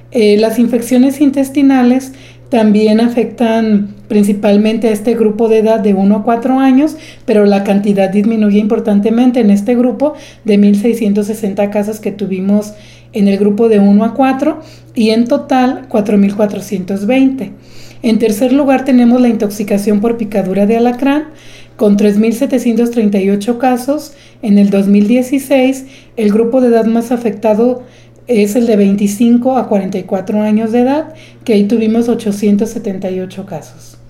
Las infecciones intestinales también afectan principalmente a este grupo de edad de 1 a 4 años, pero la cantidad disminuye importantemente en este grupo de 1.660 casos que tuvimos en el grupo de 1 a 4 y en total 4.420. En tercer lugar tenemos la intoxicación por picadura de alacrán con 3.738 casos en el 2016. El grupo de edad más afectado es el de 25 a 44 años de edad, que ahí tuvimos 878 casos.